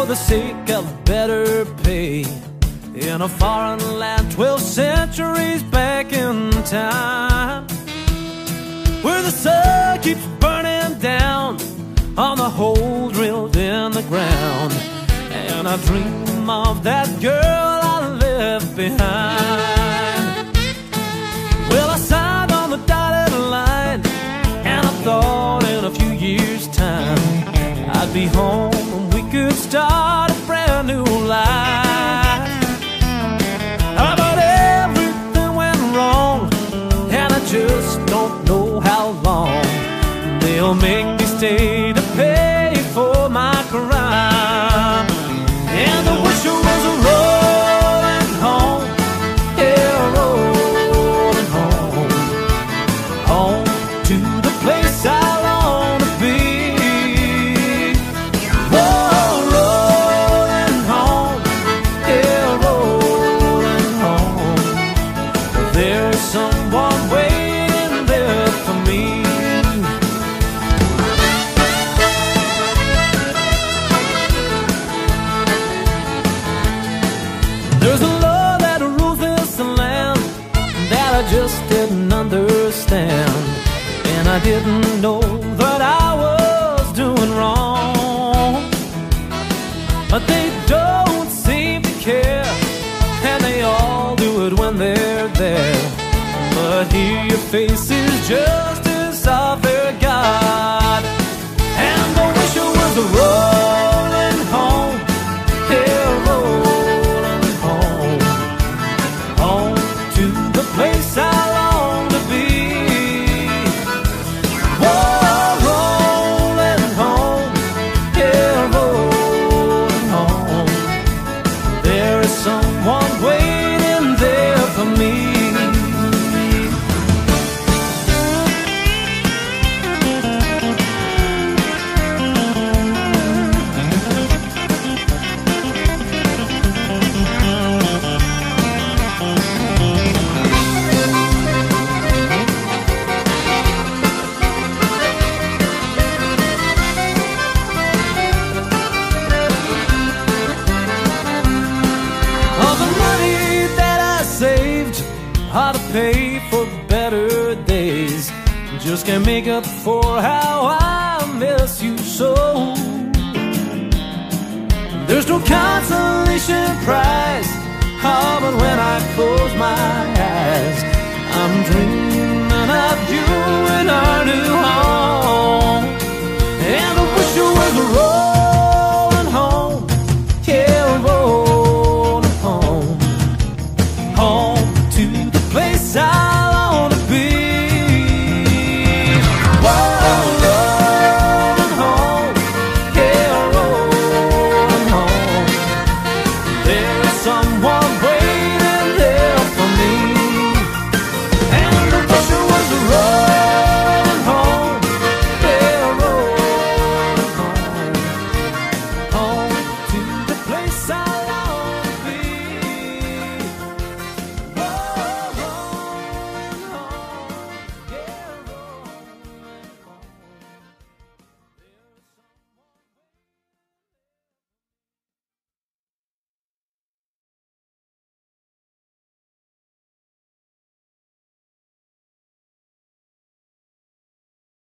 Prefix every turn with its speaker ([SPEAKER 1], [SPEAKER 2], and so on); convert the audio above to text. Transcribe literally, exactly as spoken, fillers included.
[SPEAKER 1] the sake of better pay in a foreign land twelve centuries back in time, where the sun keeps burning down on the hole drilled in the ground. And I dream of that girl I left behind. Well, I signed on the dotted line, and I thought in a few years' time I'd be home and we could start a brand new life. But everything went wrong, and I just don't know how long they'll make me stay to pay for my crime. And the whistle was a rolling home, yeah, rolling home, home to the place I long to be. Oh, rolling home, yeah, rolling home. There's someone waiting there for me. There's a law that rules this land that I just didn't understand, and I didn't know that I was doing wrong. But they don't seem to care, and they all do it when they're there. But here your face is just as I forgot. And the whistle was a rolling home, yeah, rolling home, home to the place I long to be. Whoa, rolling home, yeah, rolling home. There is someone waiting there for me. How to pay for better days, just can't make up for how I miss you so. There's no consolation prize, oh, but when I close my eyes, I'm dreaming